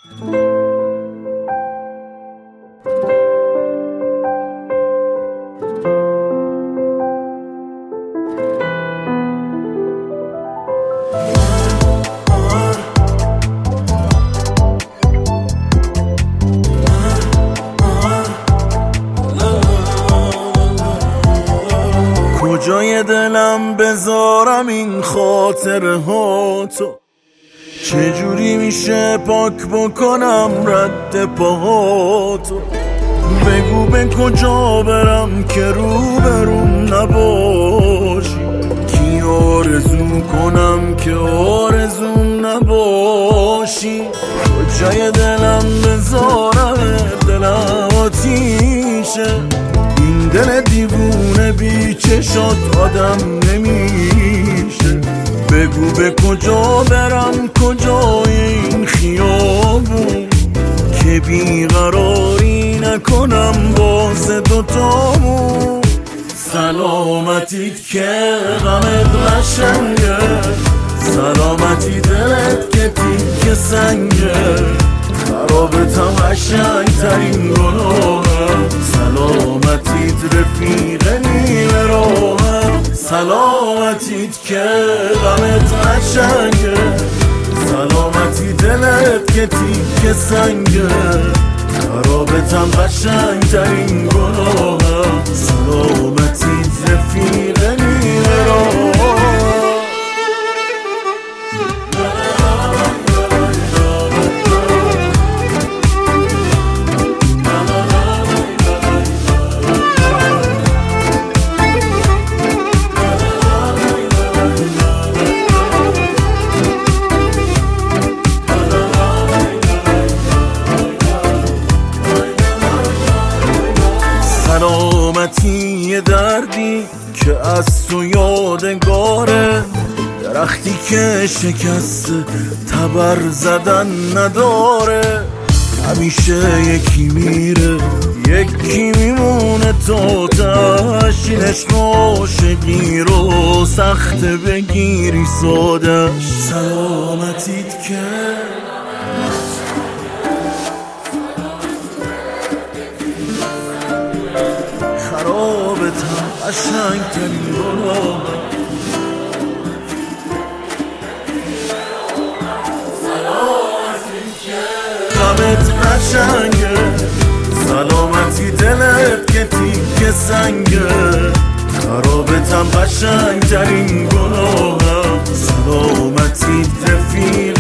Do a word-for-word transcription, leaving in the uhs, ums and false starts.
کجای دلم بذارم این خاطره ها تو؟ چجوری میشه پاک بکنم رد پاهاتو؟ بگو به کجا برم که رو بروم نباشی؟ کی آرزو کنم که آرزوم نباشی؟ کجای دلم بذارم دلم آتیشه، این دل دیوونه بی چشات آدم نمیشه. بگو به کجا برم کجای این خیابون که بیقراری نکنم واسه دوتامون. سلامتیت که غمت قشنگه، سلامتی دلت که تیک سنگه، خرابتم قشنگ ترین گناهه. سلامتیت رفیق نیمه راهه، سلامتیت که غمت قشنگه، سلامتی دلت که تیک سنگه، خرابتم قشنگ ترین گناهه. سلامتیت رفیق نیمه راهه. سلامتی یه دردی که از تو یادگاره، درختی که شکست تبر زدن نداره. همیشه یکی میره یکی میمونه تا تش، این عشق عاشقی رو سخت بگیری سادش. سلامتیت که خرابتم قشنگ ترین گناه. غمت قشنگه، سلامتی دلت که تیک سنگه، خرابتم قشنگ ترین گناه. سلامتی رفیق